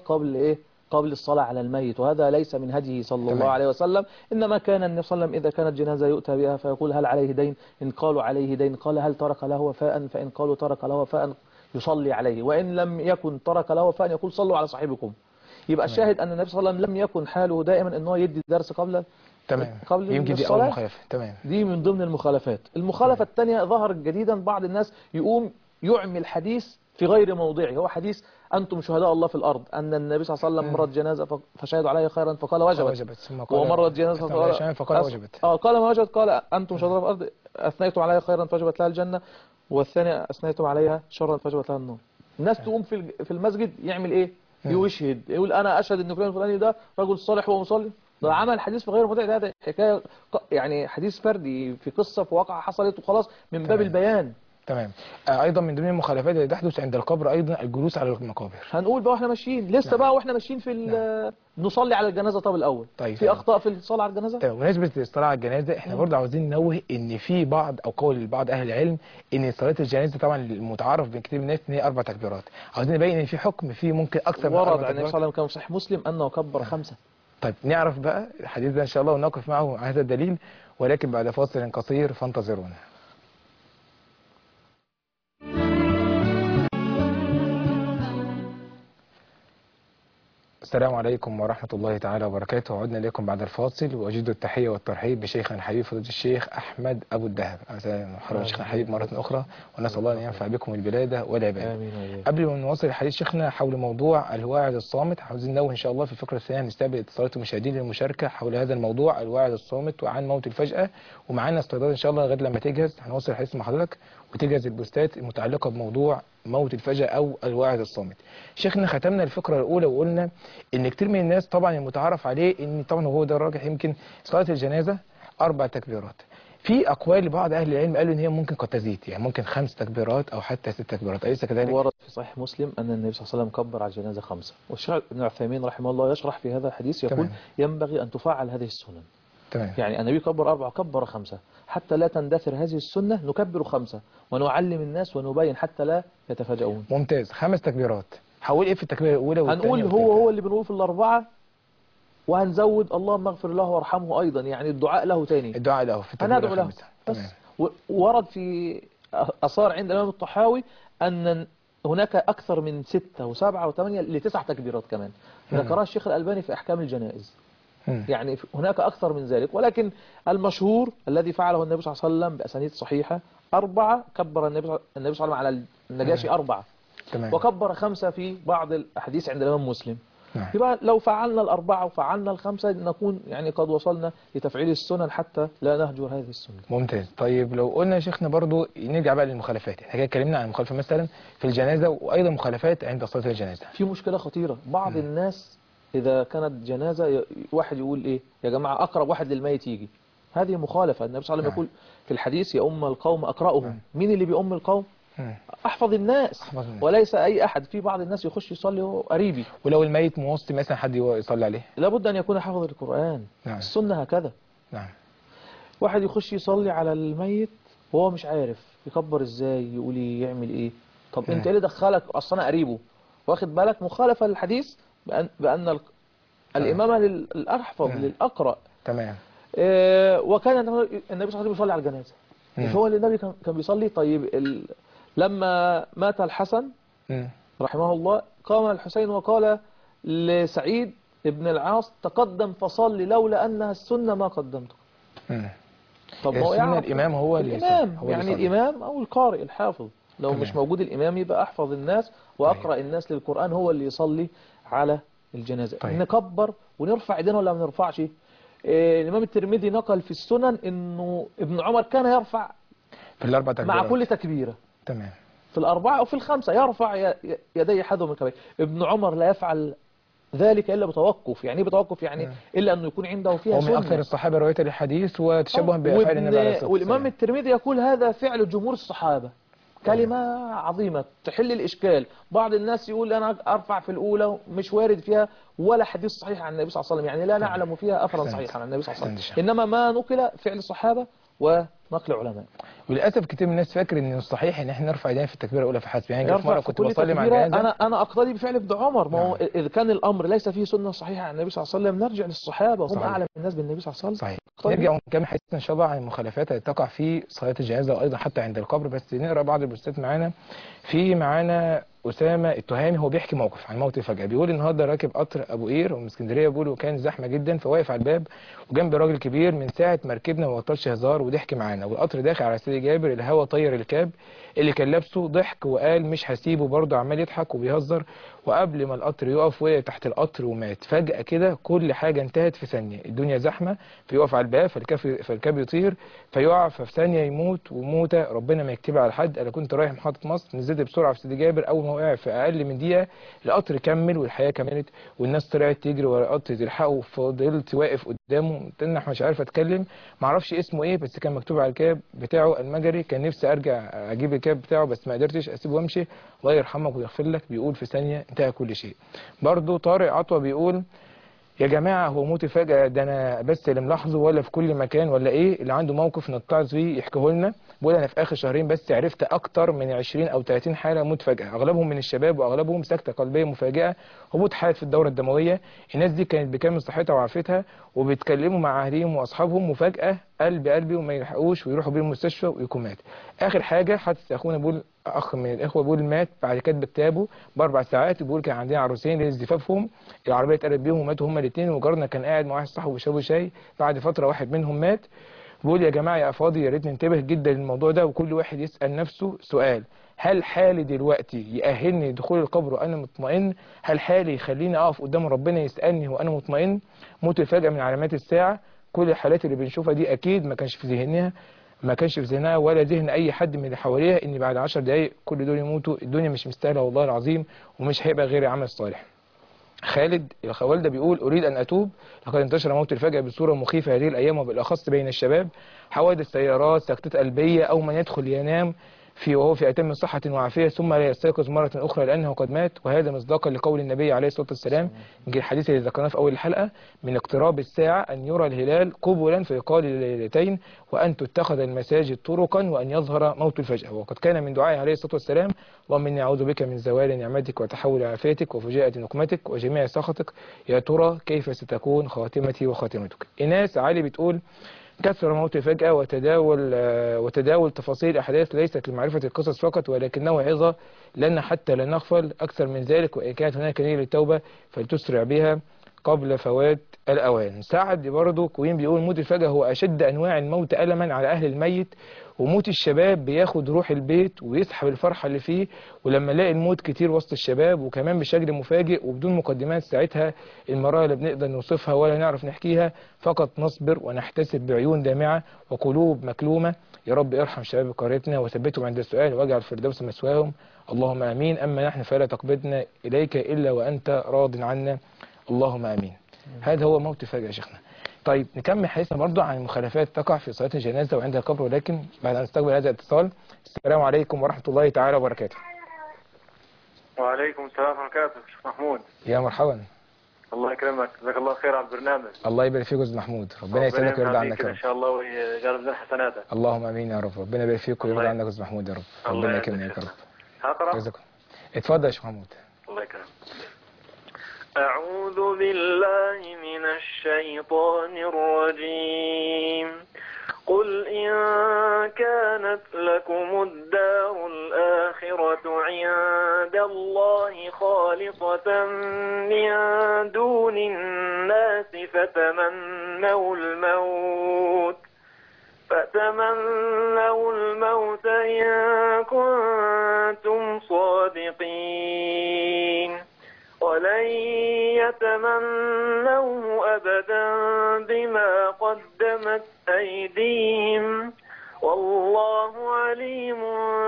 Speaker 1: قبل الصلاة على الميت، وهذا ليس من هديه صلى الله عليه وسلم. إنما كان النبي صلى الله عليه وسلم إذا كانت جنازة يؤتى بها فيقول هل عليه دين؟ إن قالوا عليه دين قال هل ترك له وفاء؟ فإن قالوا ترك له وفاء يصلي عليه، وإن لم يكن ترك له وفاء يقول صلوا على صاحبكم. يبقى الشاهد أن النبي صلى الله عليه وسلم لم يكن حاله دائما أنه يدي درس قبل
Speaker 2: يمكن دي أول مخالفة. تمام.
Speaker 1: دي من ضمن المخالفات. المخالفة الثانية ظهرت جديدا، بعض الناس يقوم يعمل حديث في غير موضعه. هو حديث أنتم شهداء الله في الأرض، أن النبي صلى الله عليه وسلم مرت جنازة فشهدوا عليه خيرا فقال وجبت، ومرت جنازة
Speaker 2: فقال وجبت،
Speaker 1: قال ما وجبت، قال أنتم شهداء في الأرض أثنيتم عليها خيرا فوجبت لها الجنة، والثانية أثنيتم عليها شرا فوجبت لها النار. الناس تقوم في المسجد يعمل إيه؟ يشهد، يقول أنا أشهد أن فلان الفلاني ده رجل صالح ومصلي. ده عمل حديث في غير موضعه، ده حكاية يعني حديث فردي في قصة في واقعة حصلت وخلاص من باب البيان.
Speaker 2: تمام. ايضا من ضمن المخالفات اللي تحدث عند القبر ايضا الجلوس على المقابر.
Speaker 1: هنقول بقى واحنا ماشيين لسه بقى واحنا ماشيين في نصلي على الجنازه. طب الاول في اخطاء في الصلاه على الجنازه.
Speaker 2: طيب بمناسبه الصلاه على الجنازه احنا برضه عاوزين ننوه ان في بعض او قول بعض اهل العلم ان صلاه الجنازه طبعا المتعارف بين كتير من الناس ان هي 4 تكبيرات. عاوزين نبين ان في حكم في ممكن اكثر من 4 تكبيرات. ورد عن النبي صلى الله عليه
Speaker 1: وسلم كان صحيح مسلم انه كبر 5.
Speaker 2: طيب نعرف بقى الحديث ده ان شاء الله ونقف معه هذا الدليل، ولكن بعد فاصل قصير فانتظرونا. السلام عليكم ورحمة الله تعالى وبركاته. عدنا إليكم بعد الفاصل، وأجد التحية والترحيب بشيخنا الحبيب فضيلة الشيخ أحمد أبو الدهب. مرحبا شيخنا الحبيب مرة أخرى، ونسأل الله أن ينفع بكم البلاد والعباد. قبل ما نواصل الحديث شيخنا حول موضوع الواعظ الصامت، عاوزين ننوه إن شاء الله في الفقرة الثانية نستقبل اتصالات المشاهدين للمشاركة حول هذا الموضوع الواعظ الصامت وعن موت الفجأة، ومعانا استعداد إن شاء الله لغاية لما تجهز هنواصل الحديث مع حضرتك وتجهز البوستات المتعلقة بموضوع موت الفجأة أو الواعظ الصامت. شيخنا ختمنا الفقرة الأولى وقلنا إن كتير من الناس طبعا المتعارف عليه إن طبعا هو ده الراجح يمكن صلاة الجنازة 4 تكبيرات. في أقوال لبعض أهل العلم قالوا إن هي ممكن قد تزيد، يعني ممكن 5 تكبيرات أو حتى 6 تكبيرات، أليس كذلك؟
Speaker 1: ورد في صحيح مسلم أن النبي صلى الله عليه وسلم كبر على الجنازة 5، والشيخ ابن عثيمين رحمه الله يشرح في هذا الحديث يقول ينبغي أن تفعل هذه السنن.
Speaker 2: تمام.
Speaker 1: يعني النبي كبر 4 كبر 5 حتى لا تندثر هذه السنة، نكبر 5 ونعلم الناس ونبين حتى لا يتفاجؤون.
Speaker 2: ممتاز. 5 تكبيرات هقول ايه في التكبيره الاولى والثانيه؟
Speaker 1: هنقول هو اللي بنقول في الاربعه، وهنزود اللهم اغفر له وارحمه ايضا، يعني الدعاء له تاني،
Speaker 2: الدعاء له في التكبيره
Speaker 1: هندعو له
Speaker 2: الخامسه.
Speaker 1: بس.
Speaker 2: تمام.
Speaker 1: ورد في اثار عند الامام الطحاوي ان هناك اكثر من 6 و7 و8 ل9 تكبيرات كمان، ذكرها الشيخ الألباني في احكام الجنائز. يعني هناك اكثر من ذلك، ولكن المشهور الذي فعله النبي صلى الله عليه وسلم باسانيد صحيحه 4، كبر النبي صلى الله عليه وسلم على النجاشي 4،
Speaker 2: تمام.
Speaker 1: وكبر 5 في بعض الأحاديث عند الإمام مسلم.
Speaker 2: نعم.
Speaker 1: يبقى لو فعلنا ال4 وفعلنا ال5 نكون يعني قد وصلنا لتفعيل السنن حتى لا نهجر هذه السنن.
Speaker 2: ممتاز. طيب لو قلنا يا شيخنا برضو نرجع بقى للمخالفات، احنا كده اتكلمنا عن المخالفه مثلا في الجنازه وايضا مخالفات عند صلاه الجنازه.
Speaker 1: في مشكله خطيره، بعض الناس اذا كانت جنازه واحد يقول ايه يا جماعه اقرب واحد للميت يجي، هذه مخالفه. النبي صلى الله عليه وسلم يقول في الحديث يا القوم اقراهم. مين اللي بيؤم القوم؟ احفظ الناس، وليس اي احد. في بعض الناس يخش يصلي وهو قريبي،
Speaker 2: ولو الميت موصي مثلا حد يصلي عليه
Speaker 1: لابد ان يكون حافظ القرآن.
Speaker 2: نعم.
Speaker 1: السنة هكذا.
Speaker 2: نعم.
Speaker 1: واحد يخش يصلي على الميت وهو مش عارف يكبر ازاي، يقول يعمل ايه. طب انت ايه اللي دخلك؟ اصلا انا قريبه. واخد بالك؟ مخالفة للحديث بأن الإمامة للأحفظ للأقرأ.
Speaker 2: تمام.
Speaker 1: وكان النبي صلى الله عليه وسلم يصلي على الجنازة، مش هو اللي النبي كان بيصلي. طيب لما مات الحسن رحمه الله قام الحسين وقال لسعيد ابن العاص تقدم فصل لولا أنها السنة ما قدمته. طب هو
Speaker 2: السنة الإمام هو
Speaker 1: الإمام هو يعني الإمام أو القارئ الحافظ. لو
Speaker 2: تمام.
Speaker 1: مش موجود الإمام يبقى أحفظ الناس وأقرأ الناس للقرآن هو اللي يصلي على الجنازة.
Speaker 2: طيب.
Speaker 1: نكبر ونرفع ايدينا ولا ما نرفعش؟ الإمام الترمذي نقل في السنن إنه ابن عمر كان يرفع
Speaker 2: في الأربع تكبيرات
Speaker 1: مع كل تكبيرة.
Speaker 2: تمام.
Speaker 1: في الأربعة أو في الخمسة يرفع يديه حذو من الكبير. ابن عمر لا يفعل ذلك إلا بتوقف. يعني ايه بتوقف؟ يعني إلا أنه يكون عنده فيها سنة.
Speaker 2: هو من أكثر الصحابة رواية الحديث وتشبها بأفعال النبي عليه الصلاة والسلام.
Speaker 1: والإمام الترمذي يقول هذا فعل جمهور الصحابة. كلمة عظيمة تحل الإشكال. بعض الناس يقول أنا أرفع في الأولى، مش وارد فيها ولا حديث صحيح عن النبي صلى الله عليه وسلم، يعني لا نعلم فيها أثرا صحيحا عن النبي صلى الله عليه وسلم، إنما ما نقل فعل الصحابة ونقل علماء.
Speaker 2: وللاسف كتير من الناس فاكر ان الصحيح ان احنا نرفع ايدينا في التكبيره الاولى فحسب. يعني في مره كنت بصلي مع جنازه
Speaker 1: انا اقتدي بفعل ابن عمر. ما هو اذا كان الامر ليس فيه سنه صحيحه عن النبي صلى الله عليه وسلم نرجع للصحابه وهم اعلم الناس بالنبي صلى الله عليه وسلم.
Speaker 2: صحيح. نرجع ونكمل حديثنا ان شاء الله عن المخالفات التي تقع في صلاه الجنازه وايضا حتى عند القبر. بس نقرا بعض البوستات معانا. معانا أسامة التهامي، هو بيحكي موقف عن موت فجأة. بيقول النهارده راكب قطر أبو قير ومن اسكندرية، بيقول وكان زحمة جدا، فواقف على الباب وجنبي راجل كبير من ساعة ما ركبنا ما بطلش هزار وضحك معانا، والقطر داخل على سيدي جابر، الهوا طير الكاب اللي كان لابسه، ضحك وقال مش هسيبه، برضه عمال يضحك وبيهزر، وقبل ما القطر يقف وقع تحت القطر ومات. فجأة كده كل حاجة انتهت في ثانية، الدنيا زحمة فيقف على الباب فالكاب يطير فيقع ففي ثانية يموت، وموتة ربنا ما يكتبها على حد. أنا كنت رايح محطة مصر، نزلت بسرعة في سيدي جابر، أول ما وقع في أقل من دقيقة القطر كمل والحياة كملت والناس طلعت تجري ورا القطر تلحقه، فضلت واقف قدامه متنح مش عارف أتكلم، معرفش اسمه إيه بس كان مكتوب على الكاب بتاعه المجري، كان نفسي أرجع أجيب الكاب بتاعه بس ما قدرتش أسيبه وأمشي، الله يرحمك ويغفر لك. بيقول في ثانية انتهى كل شيء. برضو طارق عطوة بيقول يا جماعة هو موت فجأة ده أنا بس اللي ملاحظه ولا في كل مكان ولا إيه؟ اللي عنده موقف نتعظ فيه يحكيه لنا. بيقول أنا في آخر شهرين بس عرفت أكتر من 20 أو 30 حالة موت فجأة، أغلبهم من الشباب وأغلبهم سكتة قلبية مفاجئة، هبوط حاد في الدورة الدموية. الناس دي كانت بكامل صحتها وعافيتها وبيتكلموا مع أهليهم وأصحابهم وفجأة قلبي وما يلحقوش ويروحوا بيه المستشفى ويكون مات. آخر حاجة حادث أخونا، بيقول أخ من الإخوة بيقول مات بعد كتب كتابه ب4 ساعات. بيقول كان عندنا عروسين ليلة زفافهم، العربية اتقلبت بيهم وماتوا هما الاثنين، وجارنا كان قاعد مع واحد صاحبه بيشربوا شاي، بعد فترة واحد منهم مات. بيقول يا جماعة يا أفاضي يا ريت ننتبه جدا للموضوع ده وكل واحد يسأل نفسه سؤال، هل حالي دلوقتي يأهلني دخول القبر وأنا مطمئن؟ هل حالي يخليني أقف قدام ربنا يسألني وأنا مطمئن؟ موت الفجأة من علامات الساعة. كل الحالات اللي بنشوفها دي أكيد ما كانش في ذهنها ولا ذهن أي حد من اللي حواليها إن بعد 10 دقايق كل دول يموتوا. الدنيا مش مستاهلة والله العظيم ومش هيبقى غير عمل صالح. خالد الخوالده بيقول أريد أن أتوب، لقد انتشر موت الفجأة بصورة مخيفة هذه الأيام وبالأخص بين الشباب، حوادث سيارات، سكتات قلبية أو من يدخل ينام وهو في أتم صحة وعافية ثم لا يستيقظ مرة أخرى لأنه قد مات. وهذا مصداقا لقول النبي عليه الصلاة والسلام من الحديث اللي ذكرناه في أول الحلقة: من اقتراب الساعة أن يرى الهلال قبلا فيقال ليلتين، وأن تتخذ المساجد طرقا، وأن يظهر موت الفجأة. وقد كان من دعائه عليه الصلاة والسلام: اللهم إني أعوذ بك من زوال نعمتك وتحول عافيتك وفجاءة نقمتك وجميع سخطك، يا ترى كيف ستكون خاتمتي وخاتمتك. إناس علي بتقول: كثر موت فجأة وتداول تفاصيل الأحداث ليست لمعرفة القصص فقط، ولكنه عظة لنا حتى لا نغفل أكثر من ذلك، وإن كانت هناك نية للتوبة فلتسرع بها قبل فوات الأوان. سعد برضه كوين بيقول: موت الفجأة هو أشد أنواع الموت ألما على أهل الميت، وموت الشباب بياخد روح البيت ويسحب الفرحة اللي فيه، ولما نلاقي الموت كتير وسط الشباب وكمان بشكل مفاجئ وبدون مقدمات، ساعتها المراحل لا بنقدر نوصفها ولا نعرف نحكيها، فقط نصبر ونحتسب بعيون دامعة وقلوب مكلومة. يا رب ارحم شباب قريتنا وثبتهم عند السؤال واجعل الفردوس مثواهم، اللهم آمين. أما نحن فلا تقبضنا إليك إلا وأنت راض عنا، اللهم آمين. هذا هو موت فجأة يا شيخنا. طيب نكمل حديثنا برضو عن المخالفات تقع في صلاة الجنازة وعند القبر، ولكن بعد أن نستقبل هذا الاتصال. السلام عليكم ورحمة الله تعالى وبركاته.
Speaker 3: وعليكم السلام ورحمة الله وبركاته. شيخ محمود،
Speaker 2: يا مرحبا.
Speaker 3: الله يكرمك، جزاك الله خير على البرنامج.
Speaker 2: الله يبارك فيك يا استاذ محمود، ربنا يسعدك ويرضى عنك يا رب.
Speaker 3: ان شاء الله ويجعل ميزان حسناتك.
Speaker 2: اللهم امين يا رب، ربنا يبارك فيك ويرضى عنك يا استاذ محمود يا رب. ربنا يكرمك يا رب.
Speaker 3: هقرأ.
Speaker 2: اتفضل يا شيخ محمود.
Speaker 3: الله يكرمك. أعوذ بالله من الشيطان الرجيم. قل إن كانت لكم الدار الآخرة عند الله خالصة من دون الناس فتمنوا الموت إن كنتم صادقين، ولن يتمنوه أبدا بما قدمت أيديهم، والله عليم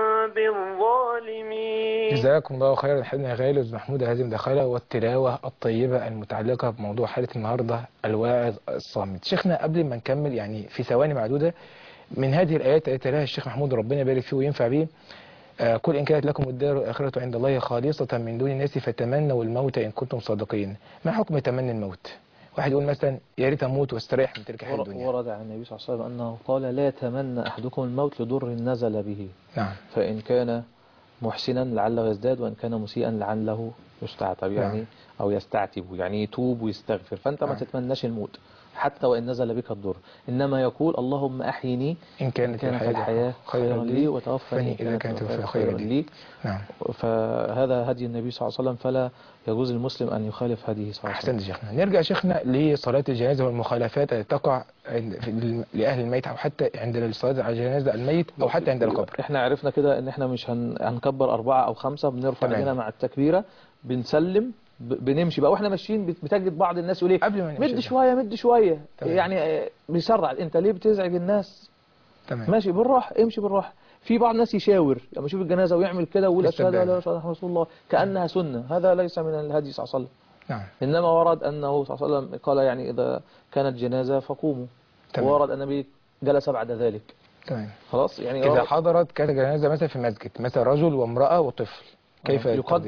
Speaker 3: بالظالمين.
Speaker 2: جزاكم الله خيرا. حبنا يا غالي استاذ محمود هذه المداخله والتلاوه الطيبه المتعلقه بموضوع حلقه النهارده، الواعظ الصامت. شيخنا قبل ما نكمل يعني في ثواني معدوده من هذه الايات التي تلاها الشيخ محمود ربنا يبارك فيه وينفع به: قل إن كانت لكم الدار الآخرة عند الله خالصة من دون الناس فتمنوا الموت إن كنتم صادقين. ما حكم تمني الموت؟ واحد يقول مثلا يا ريت أموت واستريح من تلك الحياة الدنيا.
Speaker 1: ورد عن النبي صلى الله عليه وسلم أنه قال: لا يتمنى أحدكم الموت لضر نزل به.
Speaker 2: نعم.
Speaker 1: فإن كان محسنا لعله يزداد، وإن كان مسيئا لعله يستعتب، يعني
Speaker 2: نعم.
Speaker 1: أو يستعتب، يعني يتوب ويستغفر. فأنت ما تتمناش الموت حتى وإن نزل بك الضر، إنما يقول: اللهم أحيني
Speaker 2: إن كانت
Speaker 1: الحياة خيرا لي، وتوفني
Speaker 2: إذا كانت الوفاة خيرا لي. نعم.
Speaker 1: فهذا هدي النبي صلى الله عليه وسلم، فلا يجوز المسلم أن يخالف هديه صلى الله عليه وسلم.
Speaker 2: أحسنت شيخنا. نرجع شيخنا لصلاة الجنازة والمخالفات التي تقع لأهل الميت، أو حتى عند الصلاة على جنازة الميت، أو حتى عند القبر.
Speaker 1: احنا عرفنا كده ان احنا مش هنكبر 4 أو 5، بنرفع ايدينا مع التكبيرة، بنسلم، بنمشي بقى. واحنا ماشيين بتجد بعض الناس يقول ايه:
Speaker 2: قبل ما
Speaker 1: مد شويه مد شويه،
Speaker 2: تمام.
Speaker 1: يعني بيسرع. انت ليه بتزعج الناس؟
Speaker 2: تمام.
Speaker 1: ماشي بالراحه، امشي بالراحه. في بعض الناس يشاور لما يشوف الجنازه ويعمل كده ويقول: اشهد ان لا اله الا رسول الله، كانها سنه. هذا ليس من الهدي صلى الله عليه وسلم.
Speaker 2: نعم.
Speaker 1: انما ورد انه صلى الله عليه وسلم قال: يعني اذا كانت جنازه فقوموا. وورد ان النبي جلس بعد ذلك.
Speaker 2: تمام.
Speaker 1: خلاص، يعني
Speaker 2: إذا حضرت كانت جنازة مثلا في مسجد، مثلا رجل وامرأة وطفل، كيف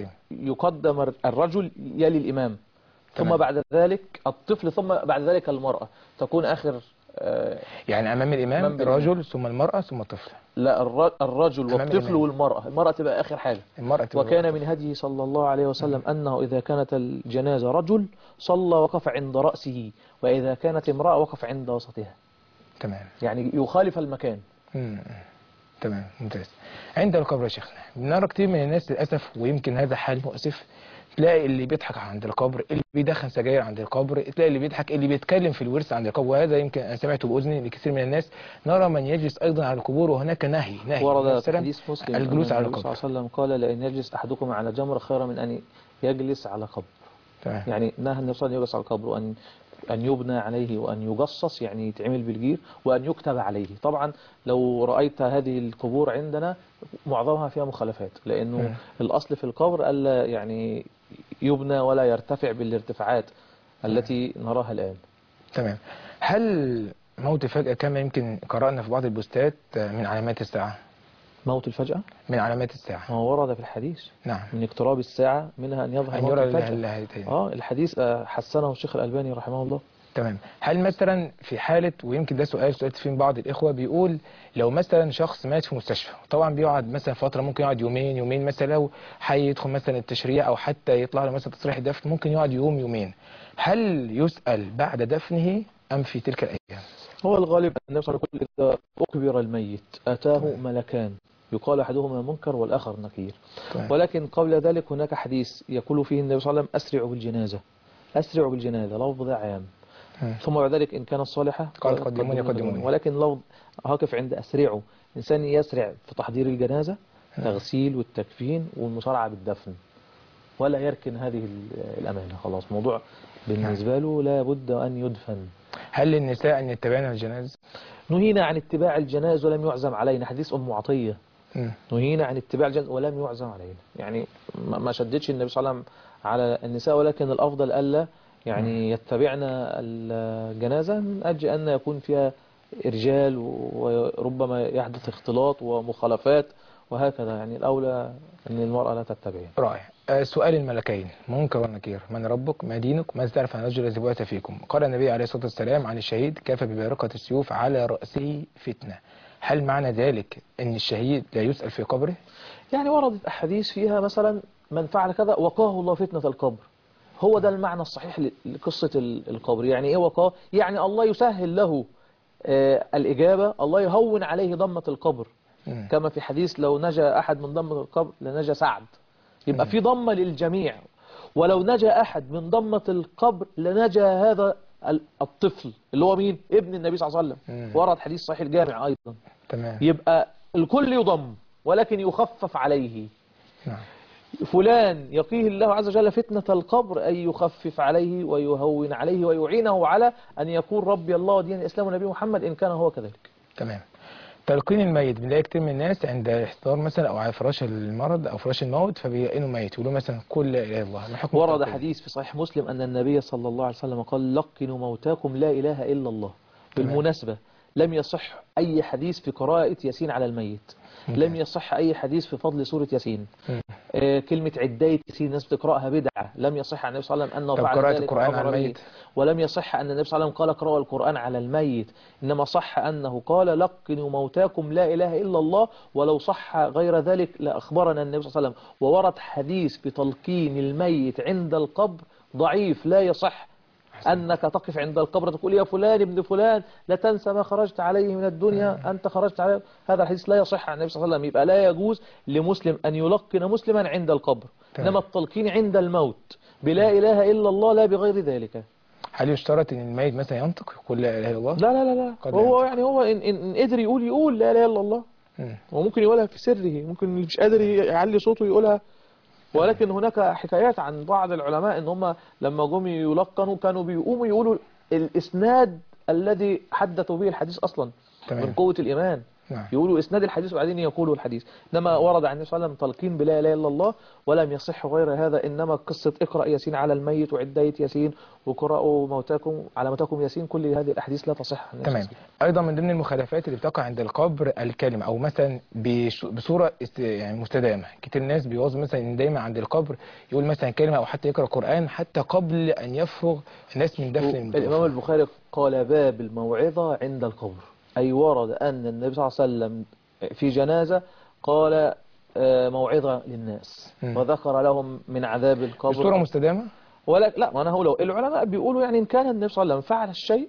Speaker 1: يقدم الرجل يلي الإمام، ثم بعد ذلك الطفل، ثم بعد ذلك المرأة، تكون آخر
Speaker 2: يعني أمام الإمام الرجل ثم المرأة ثم الطفل.
Speaker 1: لا، الرجل والطفل والمرأة، المرأة تبقى آخر حاجة. وكان من هديه صلى الله عليه وسلم أنه إذا كانت الجنازة رجل صلى وقف عند رأسه، وإذا كانت امرأة وقف عند وسطها.
Speaker 2: تمام.
Speaker 1: يعني يخالف المكان.
Speaker 2: تمام، ممتاز. عند القبر يا شيخنا بنرى كتير من الناس للأسف، ويمكن هذا حال مؤسف، تلاقي اللي بيضحك عند القبر، اللي بيدخن سجاير عند القبر، تلاقي اللي بيضحك، اللي بيتكلم في الورث عند القبر. وهذا يمكن أنا سمعته بأذني لكثير من الناس. نرى من يجلس أيضا على القبور، وهناك نهي
Speaker 1: ورد في حديث مسلم
Speaker 2: الجلوس على القبر.
Speaker 1: النبي صلى الله عليه وسلم قال: لأن يجلس أحدكم على جمر خير من أن يجلس على قبر.
Speaker 2: تمام.
Speaker 1: يعني نهى النبي صلى الله عليه وسلم يجلس على القبر، وأن يبنى عليه، وأن يجصص، يعني يتعمل بالجير، وأن يكتب عليه. طبعا لو رأيت هذه القبور عندنا معظمها فيها مخالفات، لأنه الأصل في القبر ألا يعني يبنى ولا يرتفع بالارتفاعات التي نراها الآن.
Speaker 2: تمام. هل موت فجأة كما يمكن قرأنا في بعض البوستات من علامات الساعة؟
Speaker 1: موت الفجأة
Speaker 2: من علامات الساعة.
Speaker 1: ما هو ورد في الحديث
Speaker 2: نعم.
Speaker 1: من اقتراب الساعة منها أن يظهر
Speaker 2: أن
Speaker 1: موت
Speaker 2: يرى
Speaker 1: الفجأة.
Speaker 2: الهيئتين.
Speaker 1: الحديث حسنه الشيخ الألباني رحمه الله.
Speaker 2: تمام. هل مثلا في حالة، ويمكن ده سؤال سألت فيه بعض الإخوة، بيقول لو مثلا شخص مات في مستشفى، طبعا بيقعد مثلا فترة، ممكن يقعد يومين مثلا، لو هيدخل مثلا التشريع أو حتى يطلع له مثلا تصريح دفن ممكن يقعد يومين، هل يسأل بعد دفنه أم في تلك الأيام؟
Speaker 1: هو الغالب أن النبي صلى الله عليه وسلم إذا أقبر الميت أتاه ملكان يقال أحدهما منكر والآخر نكير. ولكن قبل ذلك هناك حديث يقول فيه النبي صلى الله عليه وسلم أسرعوا بالجنازة، أسرعوا بالجنازة، لفظ عام. ثم بعد ذلك إن كانت صالحة
Speaker 2: قال قدموني.
Speaker 1: ولكن لفظ هقف عند أسرعوا. إنسان يسرع في تحضير الجنازة، تغسيل والتكفين والمسارعة بالدفن، ولا يركن هذه الأمانة. خلاص موضوع بالنسبة له لا بد أن يدفن.
Speaker 2: هل للنساء أن يتبعن الجنائز؟
Speaker 1: نهينا عن اتباع الجنائز ولم يعزم علينا، حديث أم عطية. نهينا عن اتباع الجنائز ولم يعزم علينا، يعني ما شددش النبي صلى الله عليه وسلم على النساء، ولكن الأفضل ألا يعني يتبعنا الجنازة من أجل أن يكون فيها إرجال وربما يحدث اختلاط ومخالفات وهكذا، يعني الأولى أن المرأة لا تتبعه.
Speaker 2: رائع. سؤال الملكين منكر ونكير، من ربك ما دينك ماذا تعرف عن الرجل الذي بعث فيكم؟ قال النبي عليه الصلاة والسلام عن الشهيد كفى ببارقة السيوف على رأسه فتنة. هل معنى ذلك أن الشهيد لا يسأل في قبره؟
Speaker 1: يعني وردت أحاديث فيها مثلا من فعل كذا وقاه الله فتنة القبر، هو ده المعنى الصحيح لقصة القبر. يعني إيه وقاه؟ يعني الله يسهل له الإجابة، الله يهون عليه ضمة القبر، كما في حديث لو نجا أحد من ضمة القبر لنجا سعد، يبقى في ضمة للجميع. ولو نجا أحد من ضمة القبر لنجا هذا الطفل اللي هو مين؟ ابن النبي صلى الله عليه وسلم، ورد حديث صحيح الجامع أيضا.
Speaker 2: تمام.
Speaker 1: يبقى الكل يضم ولكن يخفف عليه.
Speaker 2: نعم.
Speaker 1: فلان يقيه الله عز وجل فتنة القبر، أي يخفف عليه ويهون عليه ويعينه على أن يكون ربي الله ودين الإسلام ونبي محمد إن كان هو كذلك.
Speaker 2: تمام. تلقين الميت، بنلاقي كتير من الناس عند احتضار مثلا او على فراش المرض او فراش الموت فبيلاقينه ميت يقولوا مثلا قل لا اله الا الله.
Speaker 1: ورد حديث في صحيح مسلم أن النبي صلى الله عليه وسلم قال لقنوا موتاكم لا إله إلا الله. بالمناسبة لم يصح أي حديث في قراءة ياسين على الميت، لم يصح أي حديث في فضل سورة ياسين. كلمة عداية ياسين الناس بتقرأها بدعة، لم يصح عن النبي صلى الله عليه وسلم أنه فعل ذلك
Speaker 2: القرآن على الميت،
Speaker 1: ولم يصح أن النبي صلى الله عليه وسلم قال اقرأوا القرآن على الميت، إنما صح أنه قال لقنوا موتاكم لا إله إلا الله. ولو صح غير ذلك لأخبرنا النبي صلى الله عليه وسلم. وورد حديث بتلقين الميت عند القبر ضعيف لا يصح، أنك تقف عند القبر تقول يا فلان ابن فلان لا تنسى ما خرجت عليه من الدنيا، أنت خرجت عليه. هذا الحديث لا يصح عن النبي صلى الله عليه وسلم. يبقى لا يجوز لمسلم أن يلقن مسلما عند القبر، إنما التلقين عند الموت بلا إله إلا الله لا بغير ذلك.
Speaker 2: هل يشترط أن الميت مثلا ينطق يقول لا إله إلا الله؟
Speaker 1: لا لا لا لا، هو يعني هو إن قدر يقول لا إله إلا الله، وممكن يقولها في سره، ممكن اللي مش قادر يعلي صوته يقولها. ولكن هناك حكايات عن بعض العلماء ان هم لما جم يلقنوا كانوا بيقوموا يقولوا الاسناد الذي حدثوا به الحديث اصلا من قوة الايمان. يقولوا اسناد الحديث وبعدين يقولوا الحديث. انما ورد عن النبي صلى الله عليه وسلم تلقين بلا اله الا الله ولم يصح غير هذا. انما قصة اقرأ ياسين على الميت وعداية ياسين وقرأوا موتاكم على موتاكم ياسين، كل هذه الاحاديث لا تصح.
Speaker 2: تمام. ايضا من ضمن المخالفات اللي بتقع عند القبر الكلمة او مثلا بصورة يعني مستدامة. كتير الناس بيواظب مثلا ان دايما عند القبر يقول مثلا كلمة او حتى يقرأ قرآن حتى قبل ان يفرغ الناس من دفن المتوفى.
Speaker 1: الامام البخاري قال باب الموعظة عند القبر، أي ورد أن النبي صلى الله عليه وسلم في جنازة قال موعظة للناس وذكر لهم من عذاب القبر
Speaker 2: بصورة مستدامة.
Speaker 1: ولا لا، ما أنا هقوله. العلماء بيقولوا يعني إن كان النبي صلى الله عليه وسلم فعل الشيء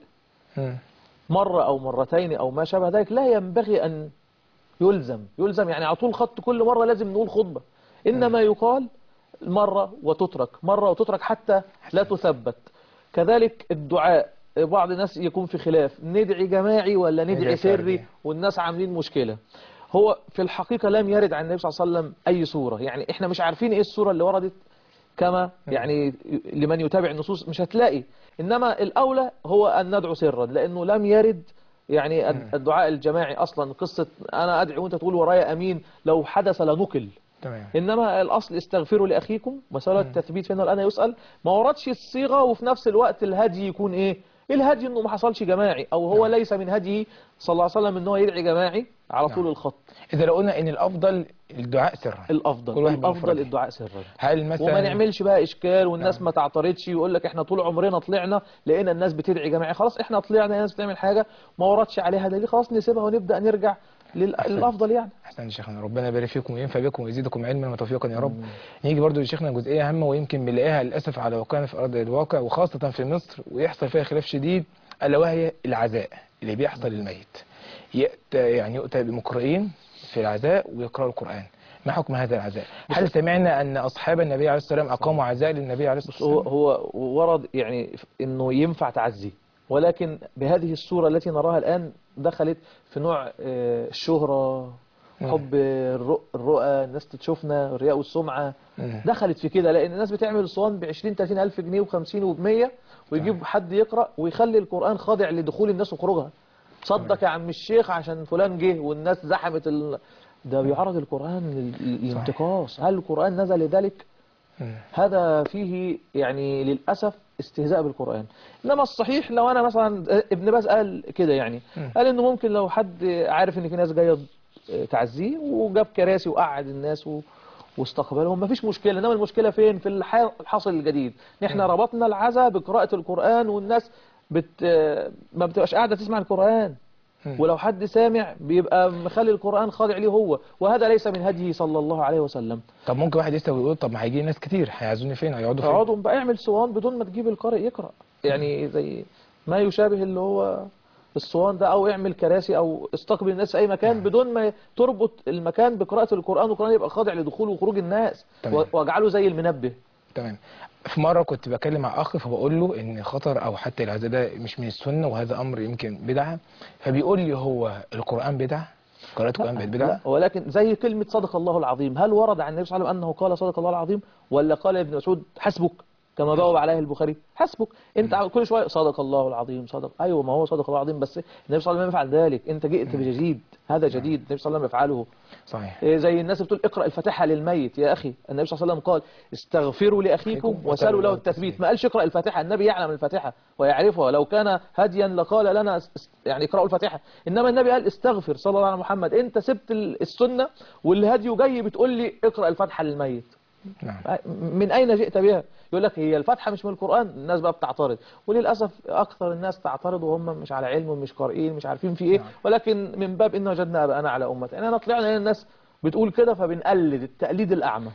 Speaker 1: مرة أو مرتين أو ما شابه ذلك لا ينبغي أن يلزم يعني على طول خط كل مرة لازم نقول خطبة، إنما يقال مرة وتترك حتى لا تثبت. كذلك الدعاء، بعض الناس يكون في خلاف ندعي جماعي ولا ندعي سري والناس عاملين مشكلة. هو في الحقيقة لم يرد عن النبي صلى الله عليه وسلم أي سورة، يعني احنا مش عارفين ايه السورة اللي وردت كما يعني لمن يتابع النصوص مش هتلاقي. إنما الأولى هو أن ندعو سرا، لأنه لم يرد يعني الدعاء الجماعي أصلا. قصة أنا أدعي وأنت تقول ورايا أمين لو حدث لنقل.
Speaker 2: تمام.
Speaker 1: إنما الأصل استغفروا لأخيكم مسألة التثبيت فإنه الآن يسأل. ما وردش الصيغة وفي نفس الوقت الهدي يكون إيه؟ الهدي إنه ما حصلش جماعي، أو هو ليس من هديه صلى الله عليه وسلم إنه يدعي جماعي، على طول الخط.
Speaker 2: إذا لو قلنا إن الأفضل الدعاء سرا، كل واحد
Speaker 1: الافضل
Speaker 2: بمفرده.
Speaker 1: الدعاء سرا.
Speaker 2: هل مثلا
Speaker 1: وما نعملش بقى اشكال والناس
Speaker 2: نعم.
Speaker 1: ما تعترضش ويقول لك احنا طول عمرنا طلعنا لقينا الناس بتدعي جماعي، خلاص احنا طلعنا الناس بتعمل حاجه ما وردش عليها دليل، خلاص نسيبها ونبدا نرجع للافضل يعني.
Speaker 2: أحسن يا شيخنا، ربنا يبارك فيكم وينفع بكم ويزيدكم علما وتوفيقا يا رب. نيجي برضو لشيخنا جزئيه هامه ويمكن بنلاقيها للاسف على واقعنا في ارض الواقع وخاصه في مصر، ويحصل فيها خلاف شديد، الا وهي العزاء اللي بيحصل للميت. يؤتى بمقرئين في العزاء ويقرأوا القرآن. ما حكم هذا العزاء؟ هل سمعنا أن أصحاب النبي عليه الصلاة والسلام أقاموا عزاء للنبي عليه الصلاة والسلام؟
Speaker 1: هو ورد يعني إنه ينفع تعزي، ولكن بهذه الصورة التي نراها الآن دخلت في نوع الشهرة، حب الرؤى، الناس تشوفنا، الرياء والسمعة، دخلت في كده، لأن الناس بتعمل الصوان ب20-30 ألف جنيه و50 و100 ويجيب حد يقرأ ويخلي القرآن خاضع لدخول الناس وخروجها. صدق يا عم الشيخ عشان فلان جه والناس زحمت ده بيعرض القرآن للانتقاص. هل القرآن نزل لذلك؟ هذا فيه يعني للأسف استهزاء بالقرآن. إنما الصحيح لو أنا مثلا ابن باز قال كده يعني، قال إنه ممكن لو حد عارف إن في ناس جاية تعزيه وجاب كراسي وقعد الناس واستقبلهم، مفيش مشكلة. إنما المشكلة فين؟ في الحاصل الجديد. نحن ربطنا العزاء بقراءة القرآن، والناس ما بتبقاش قاعدة تسمع القرآن، ولو حد سامع بيبقى مخلي القرآن خاضع ليه هو، وهذا ليس من هديه صلى الله عليه وسلم.
Speaker 2: طب ممكن واحد يسأل ويقول طب ما هيجي ناس كتير هيعزوني فين؟ هيقعدوا فين؟
Speaker 1: اقعدوا بقى، اعمل صوان بدون ما تجيب القارئ يقرأ، يعني زي ما يشابه اللي هو الصوان ده، او اعمل كراسي او استقبل الناس في اي مكان بدون ما تربط المكان بقراءة القرآن، والقرآن يبقى خاضع لدخول وخروج الناس، واجعله زي المنبه.
Speaker 2: تمام. في مرة كنت بكلم مع أخ فبقول له إن خطر أو حتى العزاء ده مش من السنة وهذا أمر يمكن بدعة، فبيقول لي هو القرآن بدعة؟ قراءة القرآن بقت بدعة؟
Speaker 1: لا، ولكن زي كلمة صدق الله العظيم، هل ورد عن النبي صلى الله عليه وسلم أنه قال صدق الله العظيم، ولا قال ابن مسعود حسبك كما جاوب عليه البخاري؟ حسبك. انت كل شويه صدق الله العظيم صدق، ايوه ما هو صدق الله العظيم، بس النبي صلى الله عليه وسلم يفعل ذلك، انت جئت بجديد، هذا جديد النبي صلى الله عليه وسلم يفعله.
Speaker 2: صحيح.
Speaker 1: زي الناس بتقول اقرأ الفاتحة للميت، يا أخي النبي صلى الله عليه وسلم قال استغفروا لأخيكم وسألوا له التثبيت، ما قالش اقرأ الفاتحة، النبي يعلم الفاتحة ويعرفها، لو كان هديا لقال لنا يعني اقرأوا الفاتحة، إنما النبي قال استغفر صلى الله عليه محمد. أنت سبت السنة والهدي جاي بتقول لي اقرأ الفاتحة للميت.
Speaker 2: نعم.
Speaker 1: من أين جئت بها؟ يقول لك هي الفاتحة مش من القرآن، الناس بقى بتعترض، وللأسف أكثر الناس تعترض وهم مش على علم ومش قارئين مش عارفين في إيه.
Speaker 2: نعم.
Speaker 1: ولكن من باب إن وجدنا أباءنا على أمة، يعني أنا طلعنا الناس بتقول كده فبنقلد التقليد الأعمى.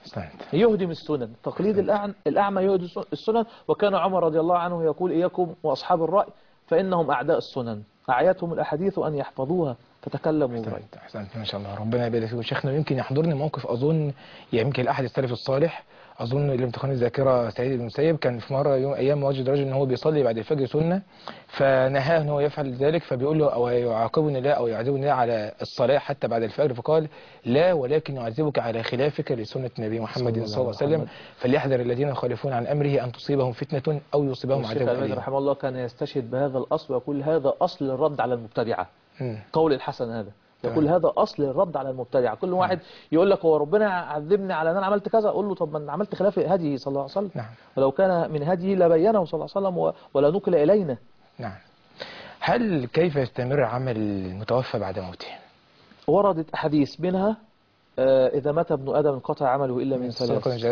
Speaker 1: يهدم السنن، تقليد الأعمى يهدم السنن. وكان عمر رضي الله عنه يقول إياكم وأصحاب الرأي فإنهم أعداء السنن، أعيتهم الأحاديث أن يحفظوها فتكلموا برأي.
Speaker 2: أحسنت ما شاء الله، ربنا يبارك فيك شيخنا. يمكن يحضرني موقف أظن يمكن أحد السلف الصالح، أظن لم تخن الذاكرة سعيد بن المسيب، كان في مرة يوم أيام وجد رجل أن هو بيصلي بعد الفجر سنة، فنهاه أن هو يفعل ذلك، فبيقول له أو يعاقبني لا أو يعذبني لا على الصلاة حتى بعد الفجر، فقال لا ولكن يعذبك على خلافك لسنة النبي محمد صلى الله عليه وسلم، فليحذر الذين يخالفون عن أمره أن تصيبهم فتنة أو يصيبهم عذاب أليم.
Speaker 1: الشيخ رحمه الله كان يستشهد بهذا الأصل ويقول هذا أصل الرد على المبتدعة. قول الحسن هذا يقول هذا أصل الرد على المبتدع. كل واحد يقول لك هو ربنا عذبني على أن أنا عملت كذا، أقول له طب ما أنا عملت خلاف هديه صلى الله عليه وسلم.
Speaker 2: نعم.
Speaker 1: ولو كان من هديه لبينه صلى الله عليه وسلم ولا نقل إلينا.
Speaker 2: نعم. هل كيف يستمر عمل المتوفى بعد موته؟
Speaker 1: وردت أحاديث منها إذا مات ابن آدم انقطع عمله إلا من ثلاث: صدقة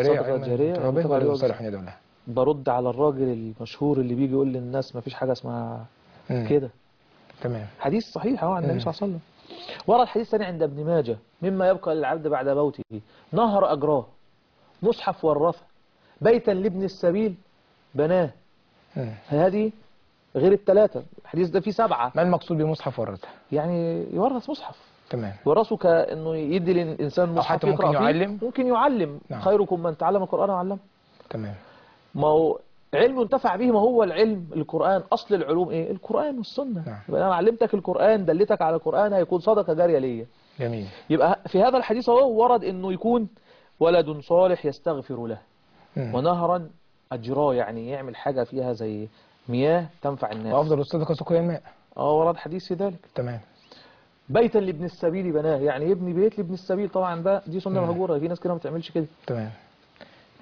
Speaker 1: جارية. برد على الراجل المشهور اللي بيجي يقول للناس ما فيش حاجة اسمها كده.
Speaker 2: تمام.
Speaker 1: حديث صحيح عن النبي صلى الله عليه وسلم. ورد حديث ثاني عند ابن ماجه: مما يبقى للعبد بعد موته نهر أجراه، مصحف ورثه، بيتا لابن السبيل بناه. هذه غير الثلاثة، الحديث ده فيه 7.
Speaker 2: ما المقصود بمصحف ورثه؟
Speaker 1: يعني يورث مصحف.
Speaker 2: تمام.
Speaker 1: ورثه كأنه يدي للإنسان مصحف
Speaker 2: ممكن يعلم.
Speaker 1: ممكن يعلم. نعم. خيركم من تعلم القرآن وعلمه.
Speaker 2: تمام.
Speaker 1: ما هو علم ينتفع به، ما هو العلم القرآن، أصل العلوم إيه؟ القرآن والسنة.
Speaker 2: نعم.
Speaker 1: يبقى أنا علمتك القرآن دلتك على القرآن هيكون صدقة جارية ليا.
Speaker 2: جميل.
Speaker 1: يبقى في هذا الحديث هو ورد إنه يكون ولد صالح يستغفر له، ونهرا أجراه، يعني يعمل حاجة فيها زي مياه تنفع الناس.
Speaker 2: وأفضل الصدقة سقيا الماء.
Speaker 1: ورد حديث في ذلك.
Speaker 2: تمام.
Speaker 1: بيتا لابن السبيل بناه، يعني يبني بيت لابن السبيل، طبعا دي سنة مهجورة، في ناس كده ما بتعملش كده.
Speaker 2: تمام.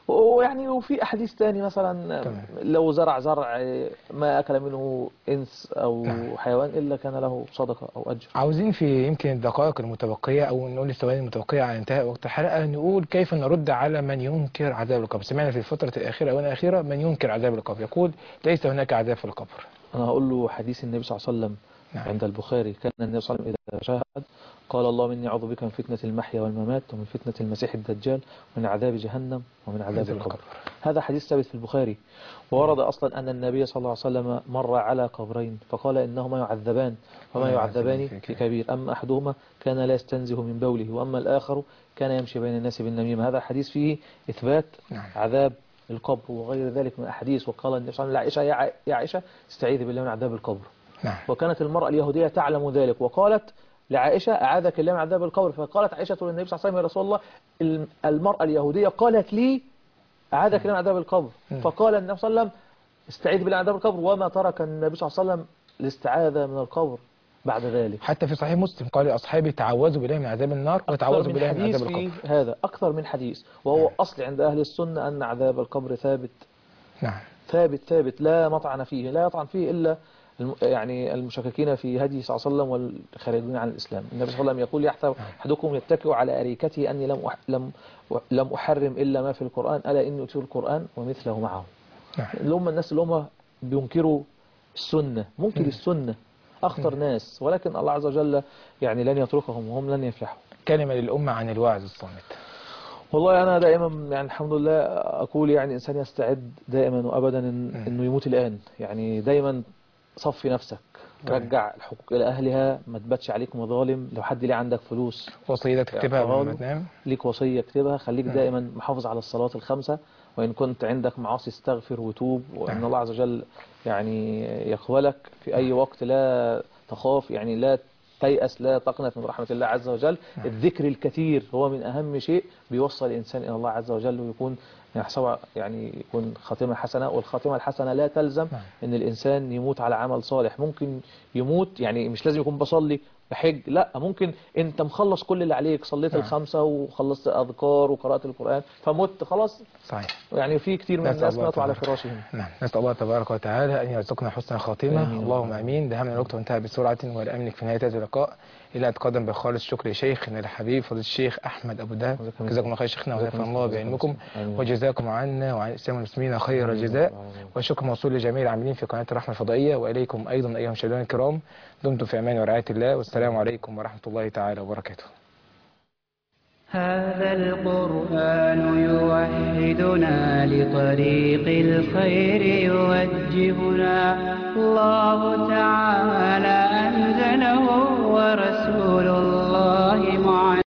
Speaker 1: ويعني وفي أحاديث تاني مثلا لو زرع زرع ما أكل منه إنس أو حيوان إلا كان له صدقة أو أجر.
Speaker 2: عاوزين في يمكن الدقائق المتبقية أو نقول الثواني المتبقية على انتهاء وقت الحلقة نقول كيف نرد على من ينكر عذاب القبر. سمعنا في الفترة الأخيرة أو الأخيرة من ينكر عذاب القبر يقول ليس هناك عذاب في القبر.
Speaker 1: أنا هقول له حديث النبي صلى الله عليه وسلم عند البخاري، كان النبي صلى الله عليه وسلم إذا شاهد قال اللهم إني أعوذ بك من فتنة المحيا والممات ومن فتنة المسيح الدجال ومن عذاب جهنم ومن عذاب القبر. هذا حديث ثابت في البخاري. وورد أصلا أن النبي صلى الله عليه وسلم مر على قبرين فقال إنهما يعذبان وما يعذبان في كبير، أما أحدهما كان لا يستنزه من بوله وأما الآخر كان يمشي بين الناس بالنميمة. هذا حديث فيه إثبات عذاب القبر وغير ذلك من أحاديث. وقال النبي صلى الله عليه وسلم لعائشة يا عائشة استعيذي بالله من عذاب القبر. وكانت المرأة اليهودية تعلم ذلك وقالت لعائشة أعاذك الله من عذاب القبر. فقالت عائشة للنبي صلى الله عليه وسلم يا رسول الله المرأة اليهودية قالت لي أعاذك الله من عذاب القبر. فقال النبي صلى الله عليه وسلم استعيذ بالله من عذاب القبر وما ترك النبي صلى الله عليه وسلم الاستعاذة من القبر بعد ذلك.
Speaker 2: حتى في صحيح مسلم قال لأصحابي تعوذوا بالله من عذاب النار وتعوذوا بالله من عذاب القبر.
Speaker 1: هذا أكثر من حديث وهو أصل عند أهل السنة أن عذاب القبر ثابت. ثابت لا مطعن فيه، لا يطعن فيه إلا يعني المشككين في هدي صلى الله عليه وسلم والخارجين عن الإسلام. النبي صلى الله عليه وسلم يقول يحتوي أحدكم يتكئ على أريكته أني لم أحرم إلا ما في القرآن ألا إني أتي القرآن ومثله معه. اللي هم الناس اللي هم بينكروا السنة، منكر السنة أخطر ناس، ولكن الله عز وجل يعني لن يتركهم وهم لن يفلحوا.
Speaker 2: كلمة للأمة عن الوعظ الصامت.
Speaker 1: والله أنا دائما يعني الحمد لله أقول يعني الإنسان يستعد دائما وأبدا إنه يموت الآن. يعني دائما صفي نفسك، رجع الحقوق إلى أهلها، ما تباتش عليك مظالم. لو حد ليه عندك فلوس
Speaker 2: وصية تكتبها قبل ما تنام،
Speaker 1: ليك وصية اكتبها. خليك دائما محافظ على الصلوات الخمسة، وإن كنت عندك معاصي استغفر وتوب، وإن الله عز وجل يعني يقبلك في أي وقت. لا تخاف، يعني لا تيأس، لا تقنط من رحمة الله عز وجل. الذكر الكثير هو من أهم شيء بيوصل الإنسان إلى الله عز وجل ويكون يعني يكون خاتمة حسنة. والخاتمة الحسنة لا تلزم ان الانسان يموت على عمل صالح. ممكن يموت يعني مش لازم يكون بصلي بحج، لا، ممكن انت مخلص كل اللي عليك، صليت الخمسة وخلصت اذكار وقرأت القرآن فمت خلاص.
Speaker 2: صحيح.
Speaker 1: يعني في كتير من الناس ماتوا على فراشهم.
Speaker 2: نسأل الله تبارك وتعالى ان يرزقنا حسن الخاتمة. اللهم امين. دهمنا الوقت وانتهى بسرعة والامنك في نهاية هذا اللقاء. إلى أتقدم بخالص شكر شيخنا الحبيب فضيلة الشيخ أحمد أبو دهب. جزاكم الله خير شيخنا ونفع الله بعلمكم وجزاكم عنا وعن الإسلام والمسلمين خير الجزاء. والشكر موصول لجميع العاملين في قناة الرحمة الفضائية وإليكم أيضا أيها المشاهدين الكرام. دمتم في أمان ورعاية الله والسلام عليكم ورحمة الله تعالى وبركاته.
Speaker 4: هذا القرآن يوحدنا لطريق الخير يوجهنا. الله تعالى أنزله ورسول الله